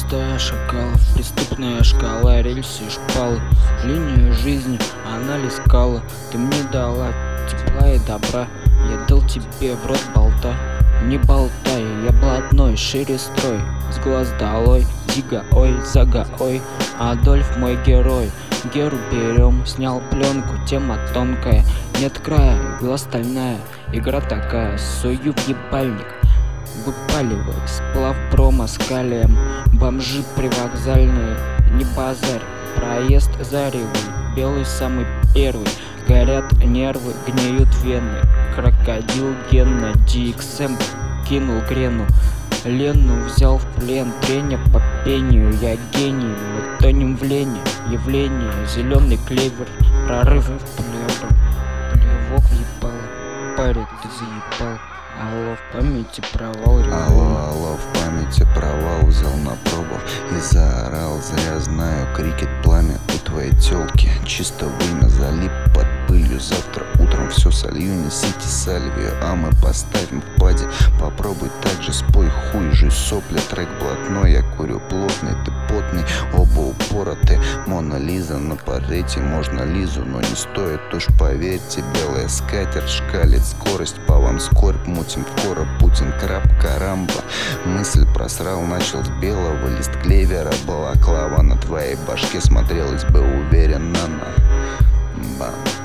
стая шакалов, преступная шкала, рельсы и шпалы. Линию жизни она лискала. Ты мне дала тепла и добра, я дал тебе в рот болта. Не болтай, я блатной, шире строй, с глаз долой, Зига, ой, Зага, ой, Адольф мой герой. Геру берем, снял пленку, тема тонкая, нет края, игла стальная, игра такая, сую в ебальник. Выпаливай, сплав промо с калием, бомжи привокзальные, не базарь, проезд заревый, белый самый первый, горят нервы, гниют вены, крокодил Гена, DXM кинул Грену, Лену взял в плен, треня по пению, я гений, мы тонем в лени, явление, зеленый клевер, прорыв в плевок въебало, парень, ты заебал. Алло, в памяти провал, алло, в памяти провал, взял на пробу и заорал. Зря знаю, крикет пламя у твоей тёлки, чисто вымя залип под пылью. Завтра утром все солью, несите сальвию, а мы поставим в паде. Попробуй так же, спой хуй, жуй сопли, трек блатной, я курю плотный, ты потный, оба упороты. Мона Лиза на портрете, можно Лизу, но не стоит уж, поверьте. Белая скатерть шкалит скорость, по вам скорбь мутим в короб, Путин краб, карамба. Мысль просрал, начал с белого, лист клевера, балаклава на твоей башке смотрелась бы уверенно на бам.